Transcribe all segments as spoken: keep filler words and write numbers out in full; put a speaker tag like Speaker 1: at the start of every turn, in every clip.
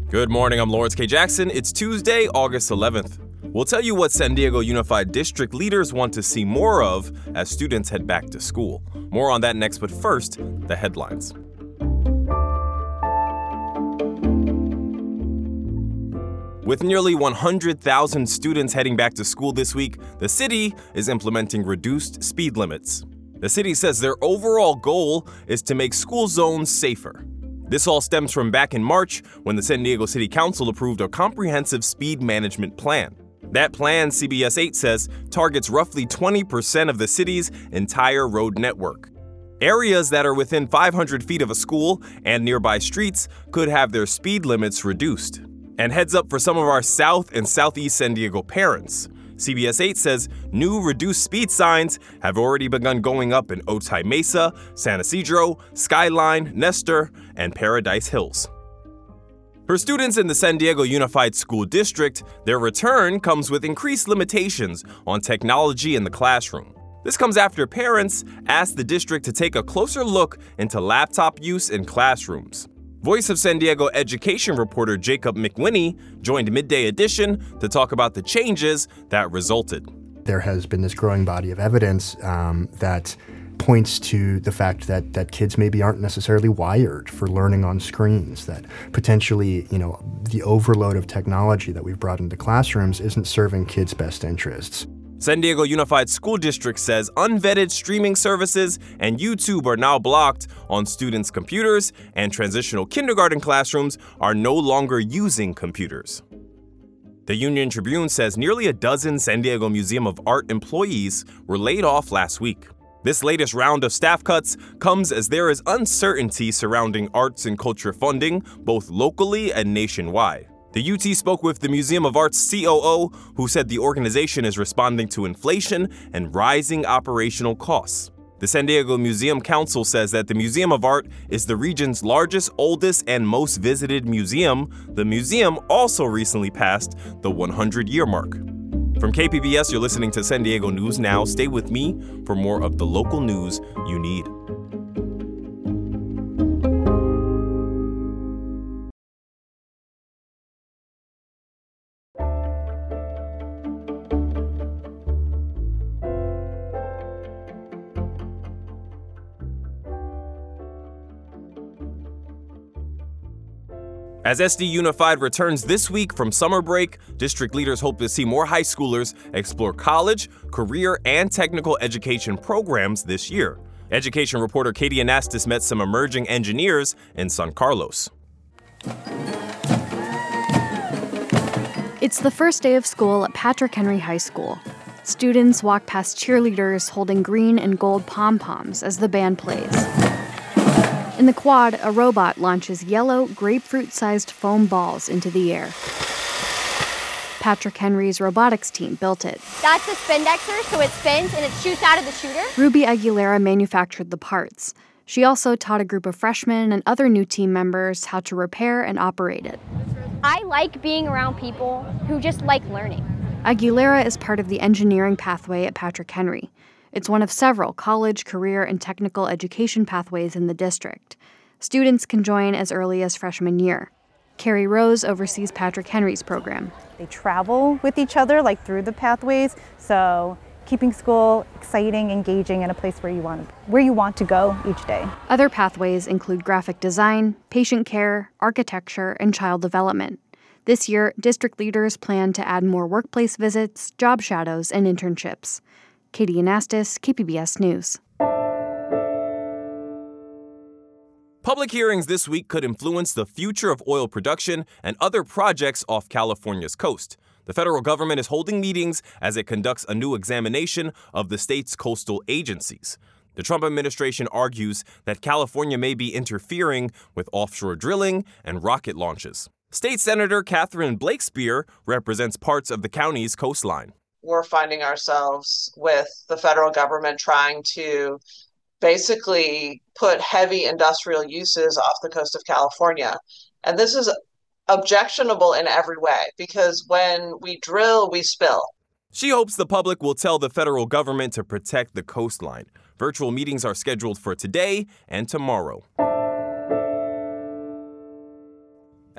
Speaker 1: Good morning, I'm Lawrence K. Jackson. It's Tuesday, August eleventh. We'll tell you what San Diego Unified District leaders want to see more of as students head back to school. More on that next, but first, the headlines. With nearly one hundred thousand students heading back to school this week, the city is implementing reduced speed limits. The city says their overall goal is to make school zones safer. This all stems from back in March when the San Diego City Council approved a comprehensive speed management plan. That plan, C B S eight says, targets roughly twenty percent of the city's entire road network. Areas that are within five hundred feet of a school and nearby streets could have their speed limits reduced. And heads up for some of our South and Southeast San Diego parents. C B S eight says new reduced speed signs have already begun going up in Otay Mesa, San Isidro, Skyline, Nestor, and Paradise Hills. For students in the San Diego Unified School District, their return comes with increased limitations on technology in the classroom. This comes after parents asked the district to take a closer look into laptop use in classrooms. Voice of San Diego education reporter Jacob McWhinney joined Midday Edition to talk about the changes that resulted.
Speaker 2: There has been this growing body of evidence um, that points to the fact that that kids maybe aren't necessarily wired for learning on screens, that potentially, you know, the overload of technology that we've brought into classrooms isn't serving kids' best interests.
Speaker 1: San Diego Unified School District says unvetted streaming services and YouTube are now blocked on students' computers, and transitional kindergarten classrooms are no longer using computers. The Union Tribune says nearly a dozen San Diego Museum of Art employees were laid off last week. This latest round of staff cuts comes as there is uncertainty surrounding arts and culture funding, both locally and nationwide. The U T spoke with the Museum of Art's C O O, who said the organization is responding to inflation and rising operational costs. The San Diego Museum Council says that the Museum of Art is the region's largest, oldest, and most visited museum. The museum also recently passed the one hundred year mark. From K P B S, you're listening to San Diego News Now. Stay with me for more of the local news you need. As S D Unified returns this week from summer break, district leaders hope to see more high schoolers explore college, career, and technical education programs this year. Education reporter Katie Anastas met some emerging engineers in San Carlos.
Speaker 3: It's the first day of school at Patrick Henry High School. Students walk past cheerleaders holding green and gold pom-poms as the band plays. In the quad, a robot launches yellow, grapefruit-sized foam balls into the air. Patrick Henry's robotics team built it.
Speaker 4: That's a spindexer, so it spins and it shoots out of the shooter.
Speaker 3: Ruby Aguilera manufactured the parts. She also taught a group of freshmen and other new team members how to repair and operate it.
Speaker 4: I like being around people who just like learning.
Speaker 3: Aguilera is part of the engineering pathway at Patrick Henry. It's one of several college, career, and technical education pathways in the district. Students can join as early as freshman year. Carrie Rose oversees Patrick Henry's program.
Speaker 5: They travel with each other, like through the pathways, so keeping school exciting, engaging, and a place where you want where you want to go each day.
Speaker 3: Other pathways include graphic design, patient care, architecture, and child development. This year, district leaders plan to add more workplace visits, job shadows, and internships. Katie Anastas, K P B S News.
Speaker 1: Public hearings this week could influence the future of oil production and other projects off California's coast. The federal government is holding meetings as it conducts a new examination of the state's coastal agencies. The Trump administration argues that California may be interfering with offshore drilling and rocket launches. State Senator Catherine Blakespear represents parts of the county's coastline.
Speaker 6: We're finding ourselves with the federal government trying to basically put heavy industrial uses off the coast of California. And this is objectionable in every way because when we drill, we spill.
Speaker 1: She hopes the public will tell the federal government to protect the coastline. Virtual meetings are scheduled for today and tomorrow.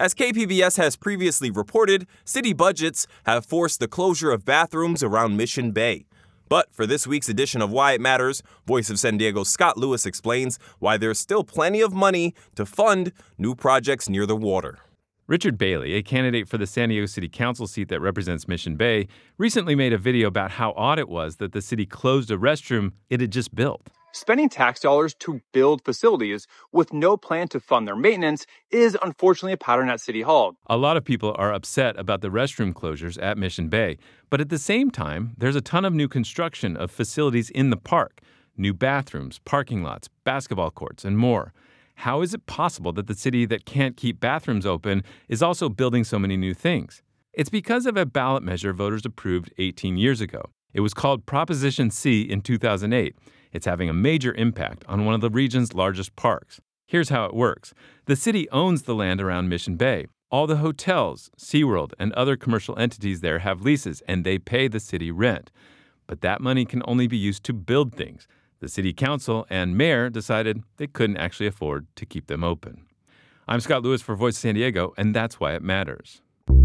Speaker 1: As K P B S has previously reported, city budgets have forced the closure of bathrooms around Mission Bay. But for this week's edition of Why It Matters, Voice of San Diego's Scott Lewis explains why there's still plenty of money to fund new projects near the water.
Speaker 7: Richard Bailey, a candidate for the San Diego City Council seat that represents Mission Bay, recently made a video about how odd it was that the city closed a restroom it had just built.
Speaker 8: Spending tax dollars to build facilities with no plan to fund their maintenance is unfortunately a pattern at City Hall.
Speaker 7: A lot of people are upset about the restroom closures at Mission Bay, but at the same time, there's a ton of new construction of facilities in the park, new bathrooms, parking lots, basketball courts, and more. How is it possible that the city that can't keep bathrooms open is also building so many new things? It's because of a ballot measure voters approved eighteen years ago. It was called Proposition C in two thousand eight. It's having a major impact on one of the region's largest parks. Here's how it works. The city owns the land around Mission Bay. All the hotels, SeaWorld, and other commercial entities there have leases, and they pay the city rent. But that money can only be used to build things. The city council and mayor decided they couldn't actually afford to keep them open. I'm Scott Lewis for Voice of San Diego, and that's why it matters.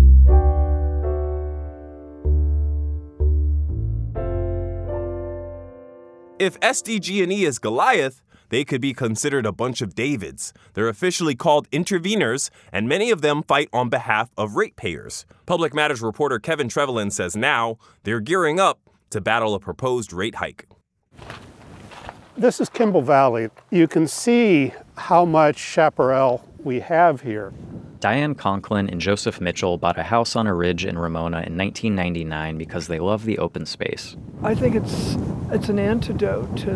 Speaker 1: If S D G and E is Goliath, they could be considered a bunch of Davids. They're officially called interveners, and many of them fight on behalf of ratepayers. Public Matters reporter Kevin Trevelyan says now they're gearing up to battle a proposed rate hike.
Speaker 9: This is Kimball Valley. You can see how much chaparral we have here.
Speaker 10: Diane Conklin and Joseph Mitchell bought a house on a ridge in Ramona in nineteen ninety-nine because they love the open space.
Speaker 11: I think it's it's an antidote to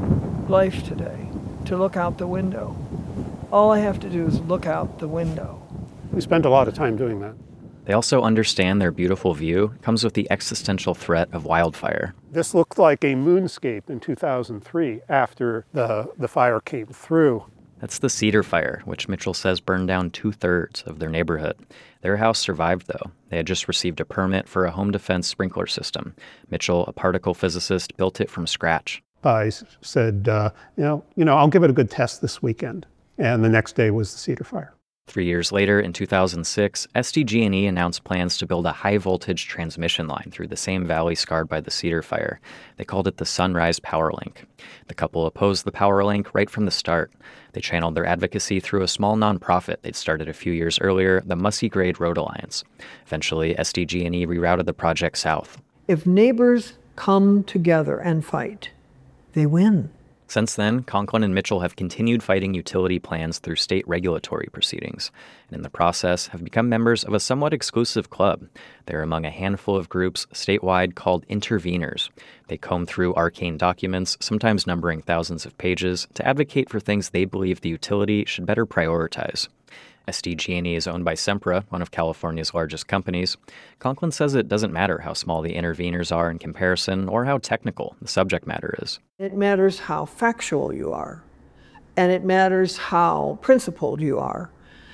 Speaker 11: life today, to look out the window. All I have to do is look out the window.
Speaker 9: We spent a lot of time doing that.
Speaker 10: They also understand their beautiful view comes with the existential threat of wildfire.
Speaker 9: This looked like a moonscape in two thousand three after the, the fire came through.
Speaker 10: That's the Cedar Fire, which Mitchell says burned down two-thirds of their neighborhood. Their house survived, though. They had just received a permit for a home defense sprinkler system. Mitchell, a particle physicist, built it from scratch.
Speaker 9: I said, uh, you know, you know, I'll give it a good test this weekend. And the next day was the Cedar Fire.
Speaker 10: Three years later, in two thousand six, S D G and E announced plans to build a high-voltage transmission line through the same valley scarred by the Cedar Fire. They called it the Sunrise Power Link. The couple opposed the power link right from the start. They channeled their advocacy through a small nonprofit they'd started a few years earlier, the Mussey Grade Road Alliance. Eventually, S D G and E rerouted the project south.
Speaker 11: If neighbors come together and fight, they win.
Speaker 10: Since then, Conklin and Mitchell have continued fighting utility plans through state regulatory proceedings, and in the process have become members of a somewhat exclusive club. They're among a handful of groups statewide called interveners. They comb through arcane documents, sometimes numbering thousands of pages, to advocate for things they believe the utility should better prioritize. S D G and E is owned by Sempra, one of California's largest companies. Conklin says it doesn't matter how small the interveners are in comparison or how technical the subject matter is.
Speaker 11: It matters how factual you are, and it matters how principled you are.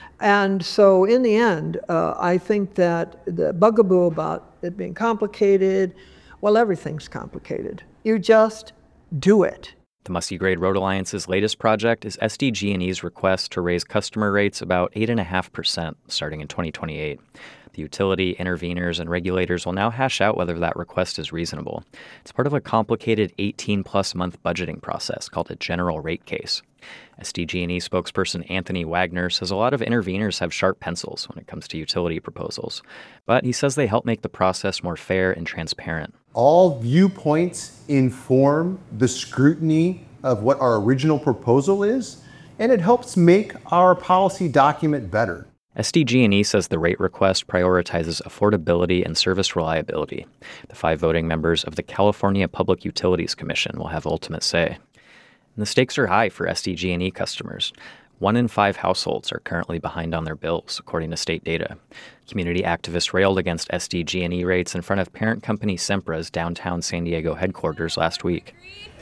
Speaker 11: And so in the end, uh, I think that the bugaboo about it being complicated, well, everything's complicated. You just do it.
Speaker 10: The Mussey Grade Road Alliance's latest project is S D G and E's request to raise customer rates about eight point five percent starting in twenty twenty-eight. The utility, interveners, and regulators will now hash out whether that request is reasonable. It's part of a complicated eighteen-plus month budgeting process called a general rate case. S D G and E spokesperson Anthony Wagner says a lot of interveners have sharp pencils when it comes to utility proposals, but he says they help make the process more fair and transparent.
Speaker 12: All viewpoints inform the scrutiny of what our original proposal is, and it helps make our policy document better.
Speaker 10: S D G and E says the rate request prioritizes affordability and service reliability. The five voting members of the California Public Utilities Commission will have ultimate say. And the stakes are high for S D G and E customers. One in five households are currently behind on their bills, according to state data. Community activists railed against S D G and E rates in front of parent company Sempra's downtown San Diego headquarters last week.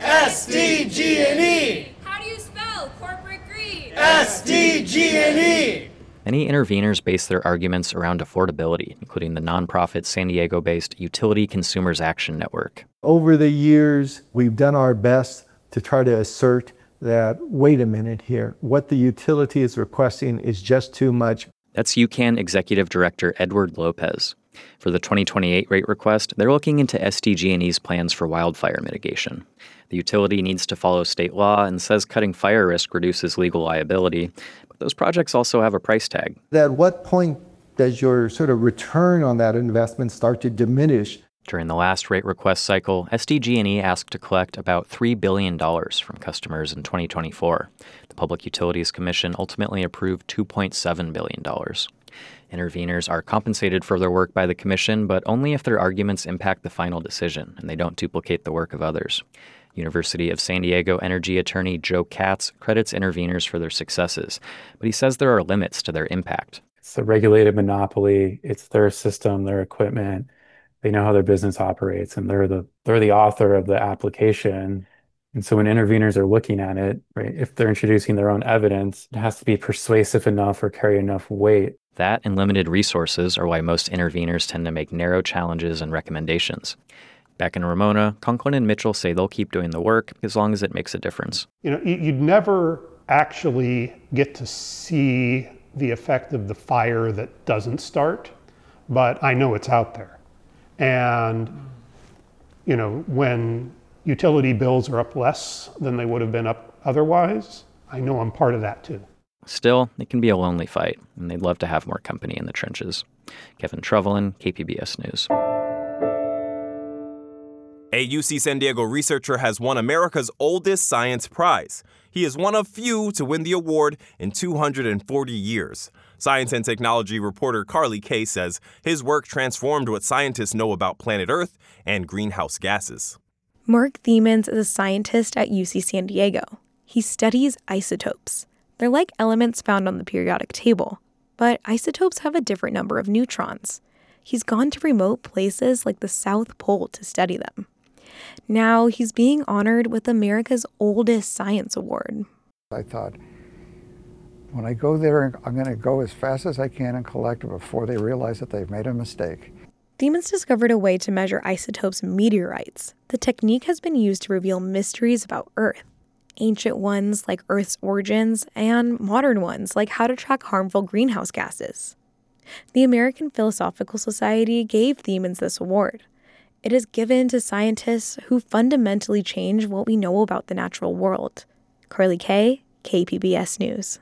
Speaker 13: S D G and E!
Speaker 14: How do you spell corporate greed?
Speaker 13: S D G and E!
Speaker 10: Many interveners base their arguments around affordability, including the nonprofit San Diego-based Utility Consumers Action Network.
Speaker 15: Over the years, we've done our best to try to assert that, wait a minute here, what the utility is requesting is just too much.
Speaker 10: That's UCAN Executive Director Edward Lopez. For the twenty twenty-eight rate request, they're looking into S D G and E's plans for wildfire mitigation. The utility needs to follow state law and says cutting fire risk reduces legal liability, but those projects also have a price tag.
Speaker 15: At what point does your sort of return on that investment start to diminish?
Speaker 10: During the last rate request cycle, S D G and E asked to collect about three billion dollars from customers in twenty twenty-four. The Public Utilities Commission ultimately approved two point seven billion dollars. Interveners are compensated for their work by the Commission, but only if their arguments impact the final decision and they don't duplicate the work of others. University of San Diego energy attorney Joe Katz credits interveners for their successes, but he says there are limits to their impact.
Speaker 16: It's a regulated monopoly. It's their system, their equipment. They know how their business operates, and they're the they're the author of the application. And so when interveners are looking at it, right, if they're introducing their own evidence, it has to be persuasive enough or carry enough weight.
Speaker 10: That and limited resources are why most interveners tend to make narrow challenges and recommendations. Back in Ramona, Conklin and Mitchell say they'll keep doing the work as long as it makes a difference.
Speaker 9: You know, you'd never actually get to see the effect of the fire that doesn't start, but I know it's out there. And, you know, when utility bills are up less than they would have been up otherwise, I know I'm part of that too.
Speaker 10: Still, it can be a lonely fight, and they'd love to have more company in the trenches. Kevin Trevelyan, K P B S News.
Speaker 1: A U C San Diego researcher has won America's oldest science prize. He is one of few to win the award in two hundred forty years. Science and technology reporter Carly Kay says his work transformed what scientists know about planet Earth and greenhouse gases.
Speaker 17: Mark Thiemens is a scientist at U C San Diego. He studies isotopes. They're like elements found on the periodic table, but isotopes have a different number of neutrons. He's gone to remote places like the South Pole to study them. Now he's being honored with America's oldest science award.
Speaker 18: I thought, when I go there, I'm going to go as fast as I can and collect it before they realize that they've made a mistake.
Speaker 17: Thiemens discovered a way to measure isotopes in meteorites. The technique has been used to reveal mysteries about Earth. Ancient ones like Earth's origins, and modern ones like how to track harmful greenhouse gases. The American Philosophical Society gave Thiemens this award. It is given to scientists who fundamentally change what we know about the natural world. Carly Kay, K P B S News.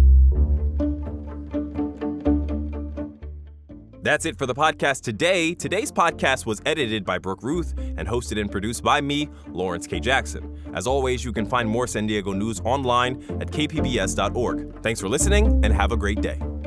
Speaker 1: That's it for the podcast today. Today's podcast was edited by Brooke Ruth and hosted and produced by me, Lawrence K. Jackson. As always, you can find more San Diego news online at k p b s dot org. Thanks for listening and have a great day.